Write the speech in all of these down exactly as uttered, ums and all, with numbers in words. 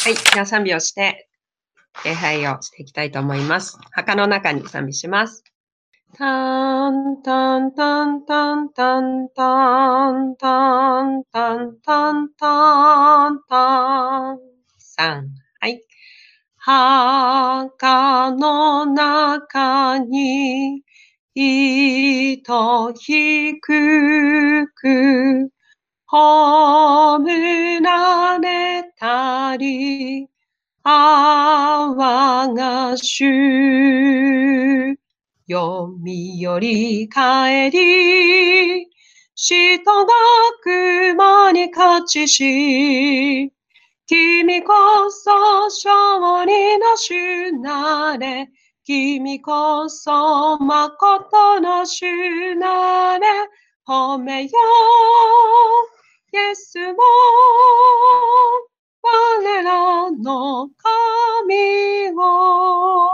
はい、では賛美をして、礼拝をしていきたいと思います。墓の中に賛美します。タンタンタンタンタンタンタンタンタンタンタンさん。はい。墓の中に糸低く葬られたり泡が主読みより帰り人が熊に勝ちし君こそ勝利の主なれ君こそ誠の主なれ褒めよイエスも我らの神を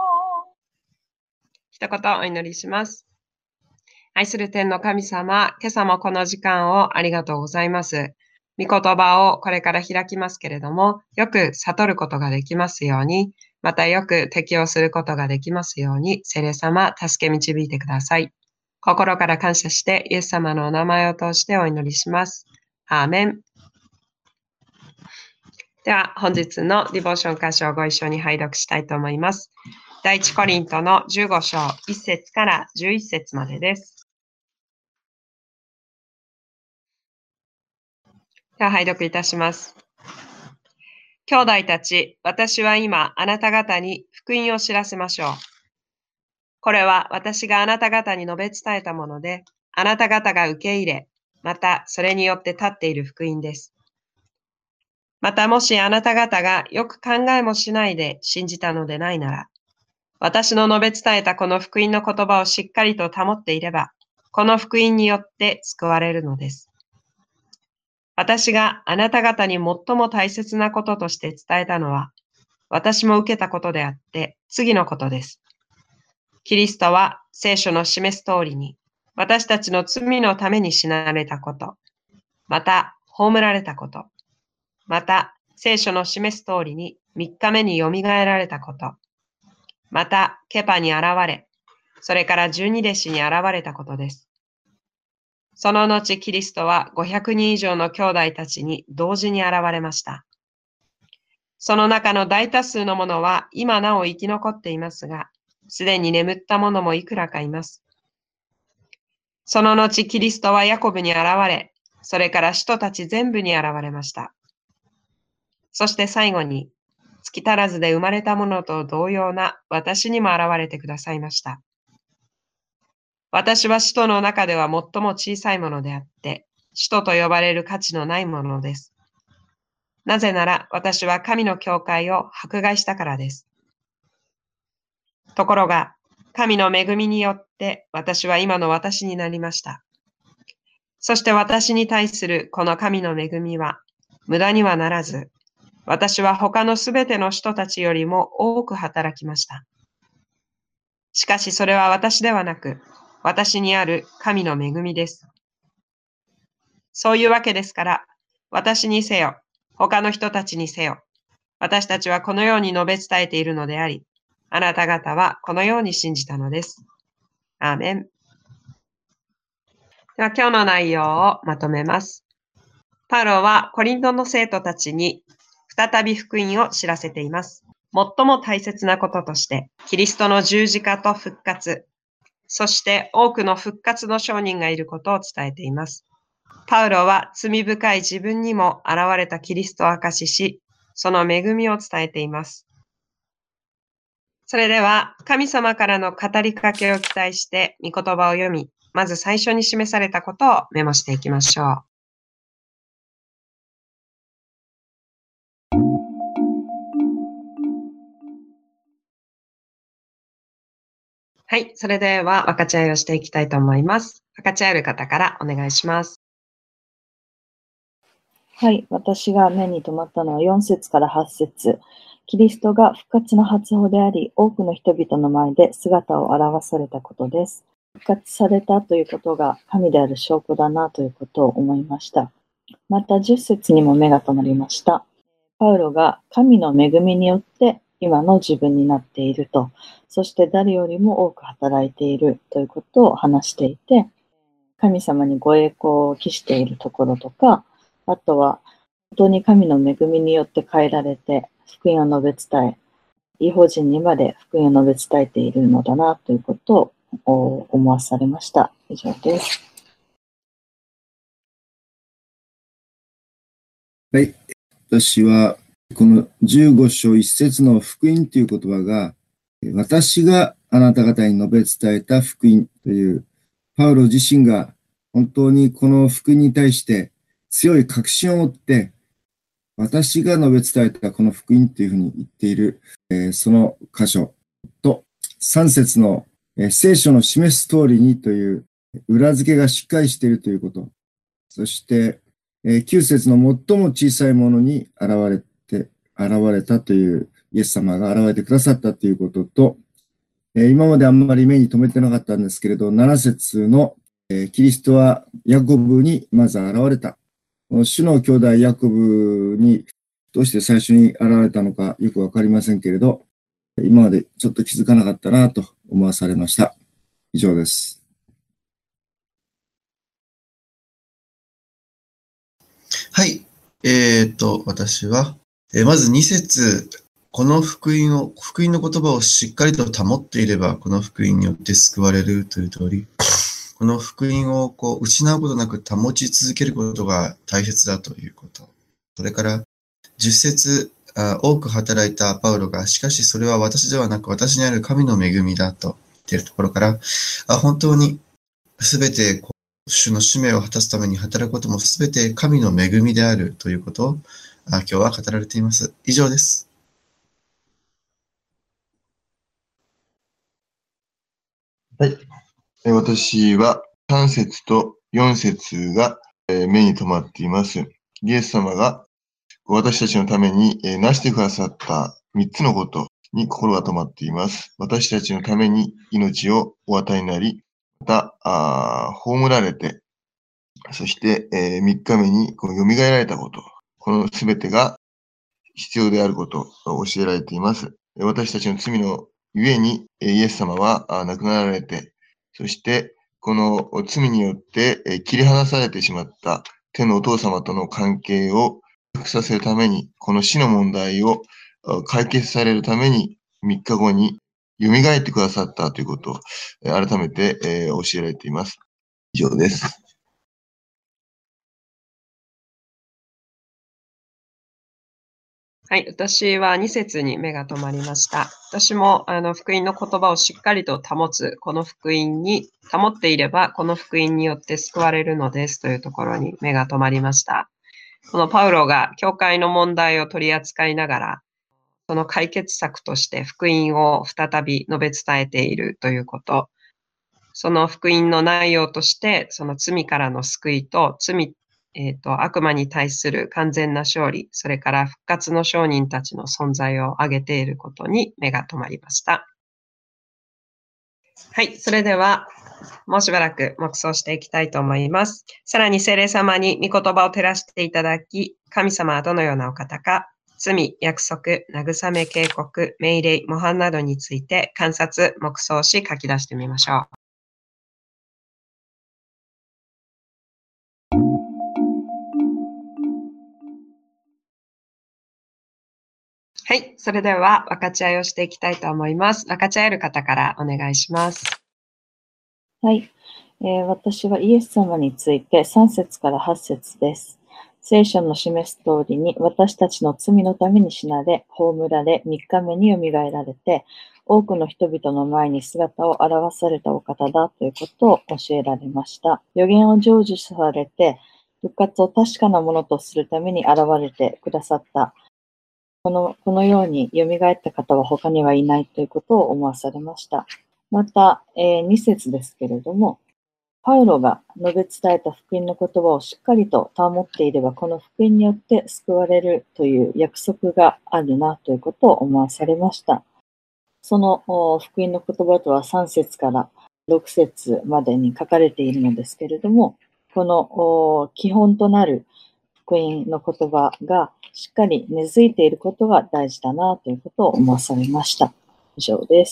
一言お祈りします。愛する天の神様、今朝もこの時間をありがとうございます。御言葉をこれから開きますけれども、よく悟ることができますように、またよく適応することができますように、聖霊様、助け導いてください。心から感謝して、イエス様のお名前を通してお祈りします。アーメン。では、本日のディボーション箇所をご一緒に拝読したいと思います。第一コリントのじゅうご章いち節からじゅういち節までです。では、拝読いたします。兄弟たち、私は今、あなた方に福音を知らせましょう。これは私があなた方に述べ伝えたもので、あなた方が受け入れ、またそれによって立っている福音です。またもしあなた方がよく考えもしないで信じたのでないなら、私の述べ伝えたこの福音の言葉をしっかりと保っていれば、この福音によって救われるのです。私があなた方に最も大切なこととして伝えたのは、私も受けたことであって、次のことです。キリストは聖書の示す通りに、私たちの罪のために死なれたこと、また葬られたこと、また聖書の示す通りに三日目によみがえられたこと、またケパに現れ、それから十二弟子に現れたことです。その後キリストはごひゃくにん以上の兄弟たちに同時に現れました。その中の大多数の者は今なお生き残っていますが、すでに眠った者もいくらかいます。その後キリストはヤコブに現れ、それから使徒たち全部に現れました。そして最後に、月足らずで生まれた者と同様な私にも現れてくださいました。私は使徒の中では最も小さいものであって、使徒と呼ばれる価値のないものです。なぜなら私は神の教会を迫害したからです。ところが、神の恵みによって私は今の私になりました。そして私に対するこの神の恵みは無駄にはならず、私は他のすべての人たちよりも多く働きました。しかしそれは私ではなく、私にある神の恵みです。そういうわけですから、私にせよ、他の人たちにせよ、私たちはこのように述べ伝えているのであり、あなた方はこのように信じたのです。アーメン。では今日の内容をまとめます。パウロはコリントの生徒たちに再び福音を知らせています。最も大切なこととして、キリストの十字架と復活、そして多くの復活の証人がいることを伝えています。パウロは罪深い自分にも現れたキリストを証しし、その恵みを伝えています。それでは、神様からの語りかけを期待して、御言葉を読み、まず最初に示されたことをメモしていきましょう。はい、それでは分かち合いをしていきたいと思います。分かち合える方からお願いします。 はい、私が目に留まったのはよん節からはち節。キリストが復活の初歩であり、多くの人々の前で姿を現されたことです。復活されたということが神である証拠だなということを思いました。またじゅっ節にも目が留まりました。 パウロが神の恵みによって今の自分になっていると、そして誰よりも多く働いているということを話していて、神様にご栄光を期しているところとか、あとは本当に神の恵みによって変えられて福音を述べ伝え、異邦人にまで福音を述べ伝えているのだなということを思わされました。以上です。 はい。私は、このじゅうご章いち節の福音という言葉が、私があなた方に述べ伝えた福音という、パウロ自身が本当にこの福音に対して強い確信を持って、私が述べ伝えたこの福音というふうに言っている、えー、その箇所と、さん節の、えー、聖書の示す通りにという裏付けがしっかりしているということ。そして、えー、きゅう節の最も小さいものに現れて、現れたというイエス様が現れてくださったということと、えー、今まであんまり目に留めてなかったんですけれど、なな節の、えー、キリストはヤコブにまず現れた。主の兄弟ヤコブにどうして最初に現れたのかよくわかりませんけれど、今までちょっと気づかなかったなと思わされました。以上です。 はい。えー、っと、私は、えー、まずに節、この福音を、福音の言葉をしっかりと保っていれば、この福音によって救われるという通り、この福音をこう失うことなく保ち続けることが大切だということ。それから、じゅっ節、あ多く働いたパウロが、しかしそれは私ではなく私にある神の恵みだと言っているところから、あ本当にすべてこう主の使命を果たすために働くこともすべて神の恵みであるということをあ今日は語られています。以上です。 はい。私はさん節とよん節が目に留まっています。イエス様が私たちのために成してくださったみっつのことに心が止まっています。私たちのために命をお与えになり、また、あ葬られて、そして、えー、みっかめにこの蘇られたこと、このすべてが必要であることを教えられています。私たちの罪のゆえに、イエス様は亡くなられて、そして、この罪によって切り離されてしまった天のお父様との関係を回復させるために、この死の問題を解決されるために、みっかごに蘇ってくださったということを改めて教えられています。以上です。 はい、私はに節に目が留まりました。私もあの福音の言葉をしっかりと保つ、この福音に保っていれば、この福音によって救われるのですというところに目が留まりました。このパウロが教会の問題を取り扱いながら、その解決策として福音を再び述べ伝えているということ。その福音の内容として、その罪からの救いと罪えっと、悪魔に対する完全な勝利、それから復活の証人たちの存在を挙げていることに目が留まりました。はい、それでは、もうしばらく黙想していきたいと思います。さらに聖霊様に御言葉を照らしていただき、神様はどのようなお方か、罪、約束、慰め、警告、命令、模範などについて観察、黙想し書き出してみましょう。はい。それでは分かち合いをしていきたいと思います。分かち合える方からお願いします。 はい、えー。私はイエス様についてさん節からはち節です。聖書の示す通りに私たちの罪のために死なれ、葬られ、みっかめによみがえられて、多くの人々の前に姿を現されたお方だということを教えられました。予言を成就されて、復活を確かなものとするために現れてくださったこの、このように蘇った方は他にはいないということを思わされました。また、えー、に節ですけれども、パウロが述べ伝えた福音の言葉をしっかりと保っていれば、この福音によって救われるという約束があるなということを思わされました。その福音の言葉とはさん節からろく節までに書かれているのですけれども、この基本となる福福音の言葉がしっかり根付いていることが大事だなということを思わされました。以上です。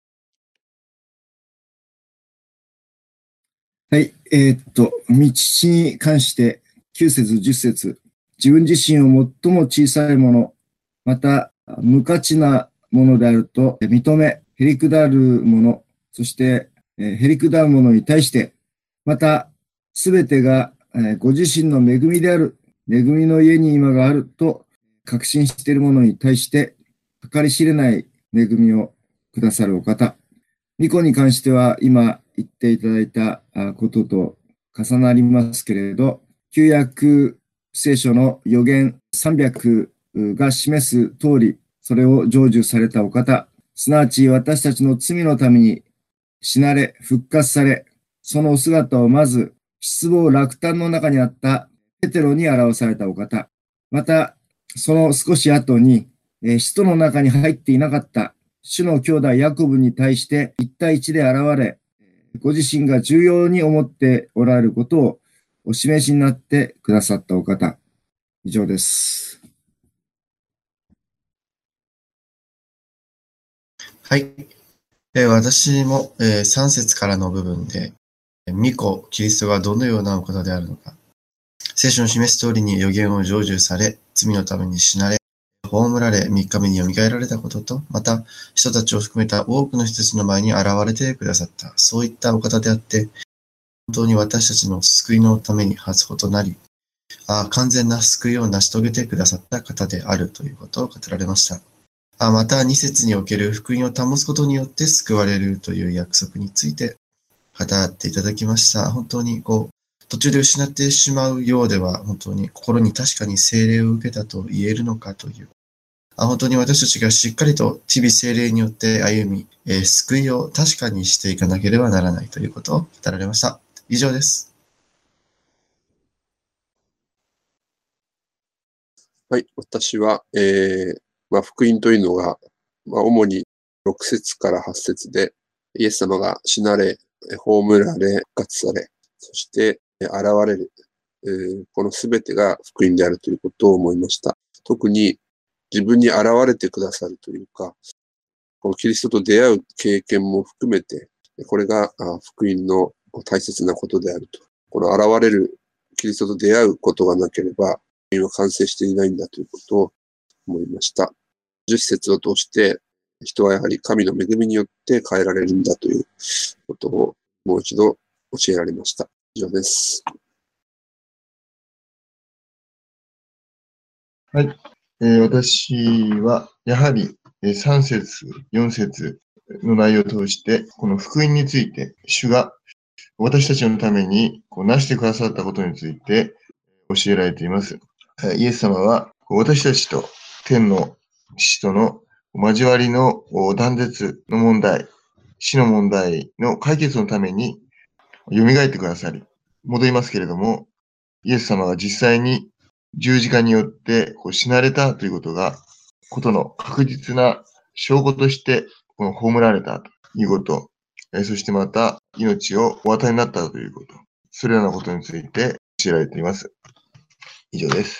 はい、えー、っと、道父に関してきゅう節、じゅっ節、自分自身を最も小さいもの、また無価値なものであると認め、へりくだるもの、そして、えー、へりくだるものに対して、またすべてが、えー、ご自身の恵みである、恵みの家に今があると確信しているものに対して、計り知れない恵みをくださるお方。御子に関しては今言っていただいたことと重なりますけれど、旧約聖書の預言さんびゃくが示す通り、それを成就されたお方、すなわち私たちの罪のために死なれ、復活され、そのお姿をまず失望落胆の中にあったペテロに表されたお方、またその少し後に、使徒の中に入っていなかった主の兄弟ヤコブに対して一対一で現れ、ご自身が重要に思っておられることをお示しになってくださったお方。以上です。 はい。えー、私も、えー、さん節からの部分で、御子、キリストがどのようなお方であるのか、聖書の示す通りに預言を成就され、罪のために死なれ、葬られ、みっかめによみがえられたことと、また、人たちを含めた多くの人たちの前に現れてくださった、そういったお方であって、本当に私たちの救いのために初歩となり、あ完全な救いを成し遂げてくださった方であるということを語られました。あまた、に節における福音を保つことによって救われるという約束について語っていただきました。本当にこう、途中で失ってしまうようでは、本当に心に確かに聖霊を受けたと言えるのかという、あ本当に私たちがしっかりと日々聖霊によって歩み、えー、救いを確かにしていかなければならないということを語られました。以上です。 はい、私は、えーまあ、福音というのが、まあ、主にろく節からはち節で、イエス様が死なれ、葬られ、復活され、そして現れる、えー、このすべてが福音であるということを思いました。特に自分に現れてくださるというか、このキリストと出会う経験も含めて、これが福音の大切なことであると。この現れるキリストと出会うことがなければ、福音は完成していないんだということを思いました。じゅっ節を通して、人はやはり神の恵みによって変えられるんだということをもう一度教えられました。以上です。 はい。えー、私は、やはり、えー、さん節、よん節の内容を通して、この福音について、主が私たちのためにこう成してくださったことについて教えられています。イエス様は、私たちと天の父との交わりの断絶の問題、死の問題の解決のために蘇ってくださり、戻りますけれども、イエス様が実際に十字架によってこう死なれたということが、ことの確実な証拠として、この葬られたということ、そしてまた命をお与えになったということ、それらのことについて教えられています。以上です。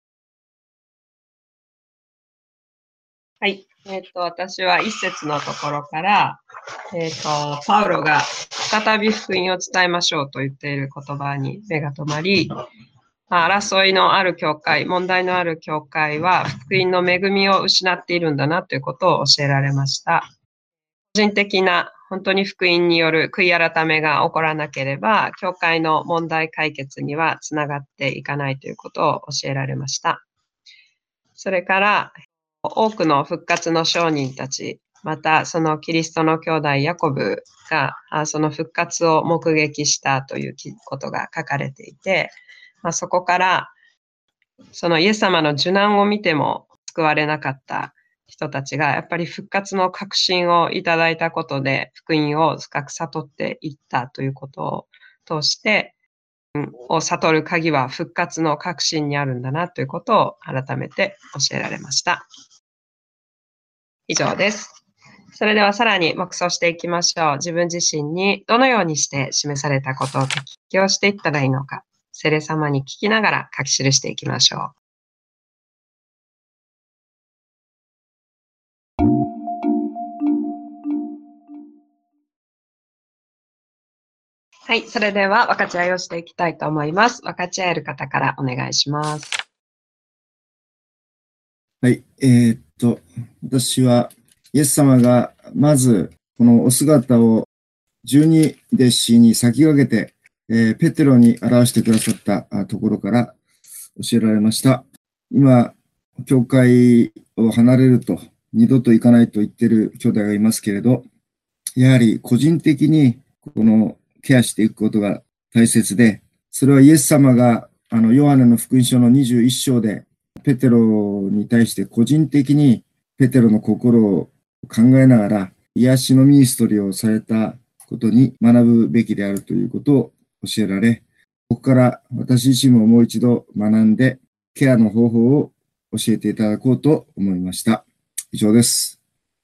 はい。えっと、私は一節のところから、えっと、パウロが再び福音を伝えましょうと言っている言葉に目が止まり、争いのある教会、問題のある教会は福音の恵みを失っているんだなということを教えられました。個人的な本当に福音による悔い改めが起こらなければ、教会の問題解決にはつながっていかないということを教えられました。それから、多くの復活の証人たち、またそのキリストの兄弟ヤコブがその復活を目撃したということが書かれていて、まあ、そこからそのイエス様の受難を見ても救われなかった人たちがやっぱり復活の確信をいただいたことで福音を深く悟っていったということを通してを悟る鍵は復活の確信にあるんだなということを改めて教えられました。以上です。それではさらに黙想していきましょう。自分自身にどのようにして示されたことを適応していったらいいのか。 聖霊様に聞きながら書き記していきましょう。はい、それでは分かち合いをしていきたいと思います。分かち合える方からお願いします。 はい、えーっと、私は、イエス様がまず、このお姿を十二弟子に先駆けて、えーペテロに表してくださったあところから教えられました。今、教会を離れると、二度と行かないと言っている兄弟がいますけれど、やはり個人的にこのケアしていくことが大切で、それはイエス様があのヨハネの福音書のにじゅういっ章でペテロに対して個人的にペテロの心を考えながら癒しのミニストリーをされたことに学ぶべきであるということを教えられ、ここから私自身ももう一度学んでケアの方法を教えていただこうと思いました。以上です。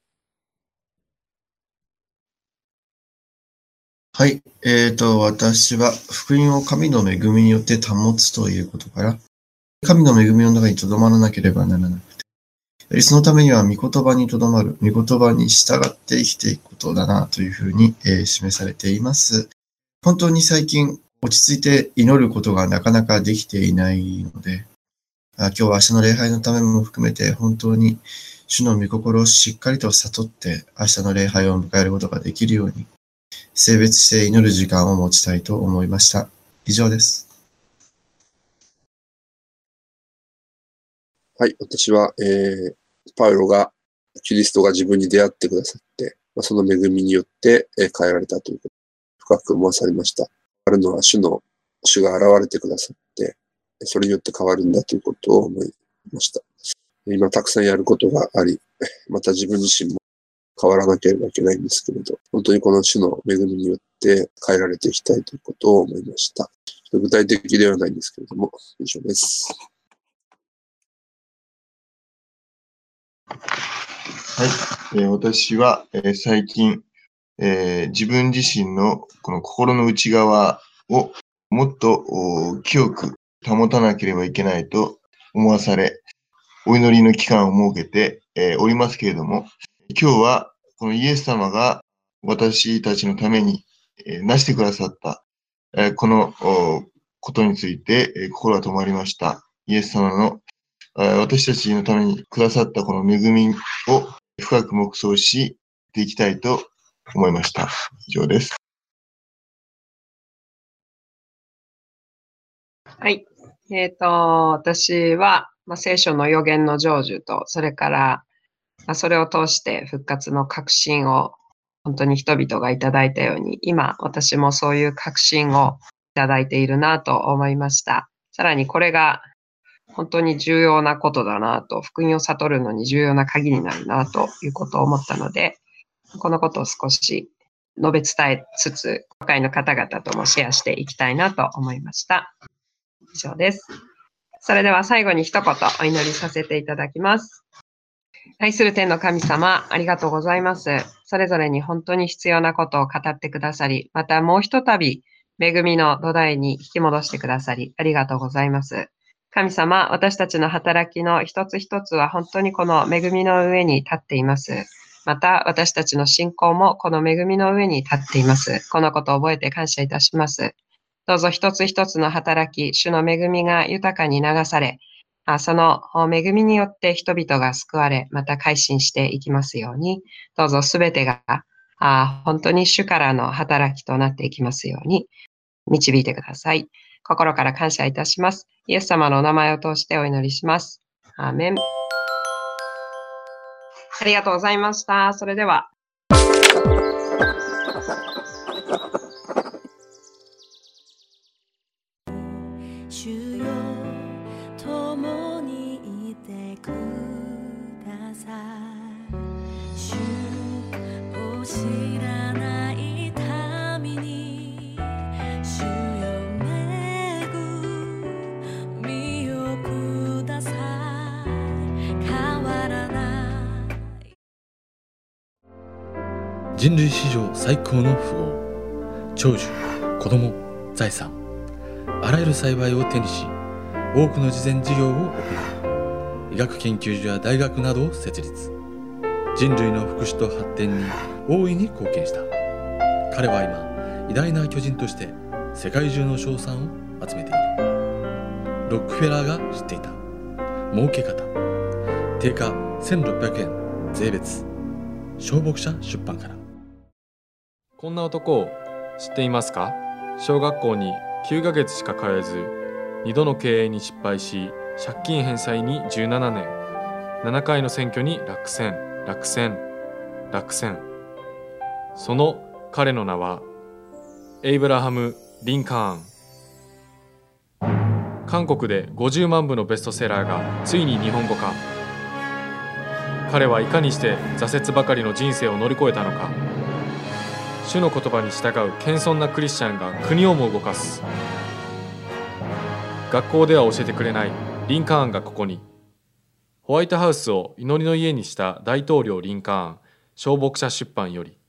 はい。えっと、私は福音を神の恵みによって保つということから、神の恵みの中に留まらなければならなくて、そのためには御言葉に留まる、御言葉に従って生きていくことだなというふうに、えー示されています。本当に最近落ち着いて祈ることがなかなかできていないので、あ今日は明日の礼拝のためも含めて本当に主の御心をしっかりと悟って明日の礼拝を迎えることができるように、性別して祈る時間を持ちたいと思いました。以上です。 はい、私は、えー、パウロが、キリストが自分に出会ってくださって、まあ、その恵みによって、えー変えられたということ、深く思わされました。あるのは主の、主が現れてくださって、それによって変わるんだということを思いました。今たくさんやることがあり、また自分自身も変わらなければいけないんですけれど、本当にこの主の恵みによって変えられていきたいということを思いました。具体的ではないんですけれども、以上です。 はい。えー私は、えー最近、えー自分自身のこの心の内側をもっとお清く保たなければいけないと思わされ、お祈りの期間を設けて、えーおりますけれども、今日はこのイエス様が私たちのために、えーなしてくださった、えーこのおことについて、えー心が止まりました。イエス様のあー私たちのためにくださったこの恵みを深く黙想していきたいと思いました。以上です。 はい。えっ、と、私は、まあ、聖書の予言の成就と、それから、まあ、それを通して復活の確信を本当に人々がいただいたように、今私もそういう確信をいただいているなと思いました。さらにこれが本当に重要なことだなと、福音を悟るのに重要な鍵になるなということを思ったので、このことを少し述べ伝えつつ、教会の方々ともシェアしていきたいなと思いました。以上です。それでは最後に一言お祈りさせていただきます。愛する天の神様、ありがとうございます。それぞれに本当に必要なことを語ってくださり、またもうひとたび恵みの土台に引き戻してくださり、ありがとうございます。神様、私たちの働きの一つ一つは本当にこの恵みの上に立っています。また私たちの信仰もこの恵みの上に立っています。このことを覚えて感謝いたします。どうぞ一つ一つの働き、主の恵みが豊かに流され、あその恵みによって人々が救われ、また改心していきますように、どうぞすべてがあ本当に主からの働きとなっていきますように、導いてください。心から感謝いたします。イエス様のお名前を通してお祈りします。アーメン。ありがとうございました。それでは。 主よ共にいてください。主を知らない民に主よ恵みをください。変わらない人類史上最高の富豪、長寿、子供、財産、 あらゆる幸いを手にし、多くの慈善事業を行い、医学研究所や大学などを設立。人類の福祉と発展に大いに貢献した。彼は今、偉大な巨人として世界中の称賛を集めている。ロックフェラーが知っていた儲け方。定価せんろっぴゃくえん税別。小牧者出版から。 こんな男を知っていますか？小学校にきゅうかげつしか通えず、にどの経営に失敗し、借金返済にじゅうななねん、ななかいの選挙に落選、落選、落選。その彼の名は、エイブラハム・リンカーン。韓国でごじゅうまんぶのベストセラーがついに日本語化。彼はいかにして挫折ばかりの人生を乗り越えたのか。主の言葉に従う謙遜なクリスチャンが国をも動かす。学校では教えてくれないリンカーンがここに。ホワイトハウスを祈りの家にした大統領リンカーン、小牧者出版より。